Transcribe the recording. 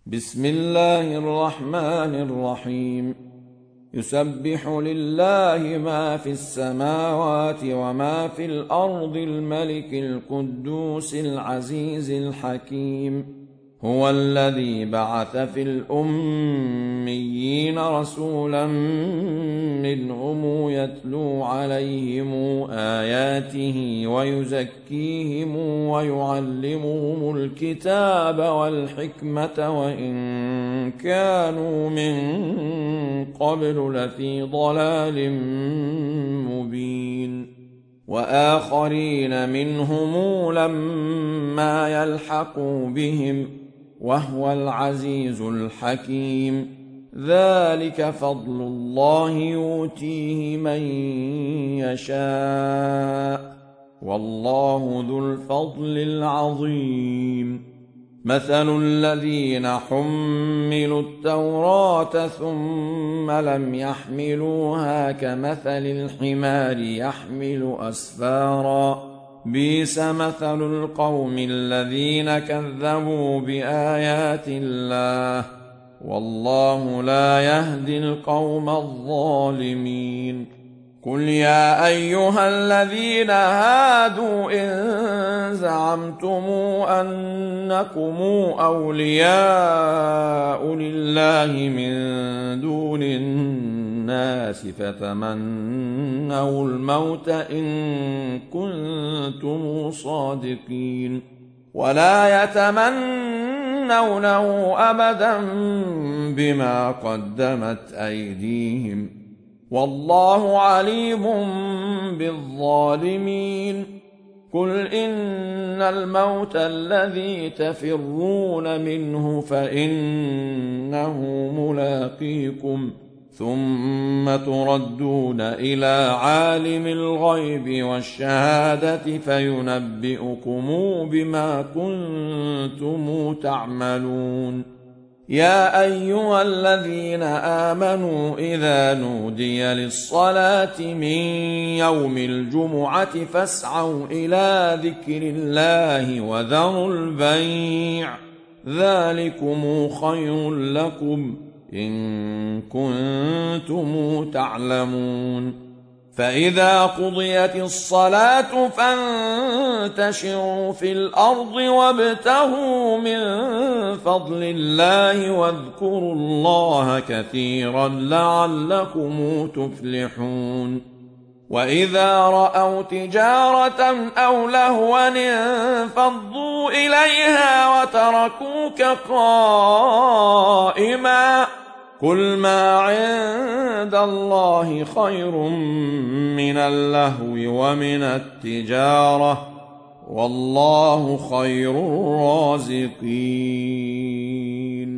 بسم الله الرحمن الرحيم. يسبح لله ما في السماوات وما في الأرض الملك القدوس العزيز الحكيم. هو الذي بعث في الأميين رسولا منهم يتلو عليهم آياته ويزكيهم ويعلمهم الكتاب والحكمة وإن كانوا من قبل لفي ضلال مبين. وآخرين منهم لما يلحقوا بهم وهو العزيز الحكيم. ذلك فضل الله يؤتيه من يشاء والله ذو الفضل العظيم. مثل الذين حملوا التوراة ثم لم يحملوها كمثل الحمار يحمل أسفارا بئس مثل القوم الذين كذبوا بآيات الله والله لا يهدي القوم الظالمين. قل يا أيها الذين هادوا إن زعمتم أنكم أولياء لله من دون الناس فتمنوا الموت إن كنتم صادقين ولا يتمنونه أبدا بما قدمت أيديهم والله عليم بالظالمين. قل إن الموت الذي تفرون منه فإنه ملاقيكم ثم تردون إلى عالم الغيب والشهادة فينبئكم بما كنتم تعملون. يا أيها الذين آمنوا إذا نودي للصلاة من يوم الجمعة فاسعوا إلى ذكر الله وذروا البيع ذلكم خير لكم إن كنتم تعلمون. فإذا قضيت الصلاة فانتشروا في الأرض وابتغوا من فضل الله واذكروا الله كثيرا لعلكم تفلحون. وإذا رأوا تجارة أو لهوا انفضوا إليها وتركوك قائما قل ما عند الله خير من اللهو ومن التجارة والله خير الرازقين.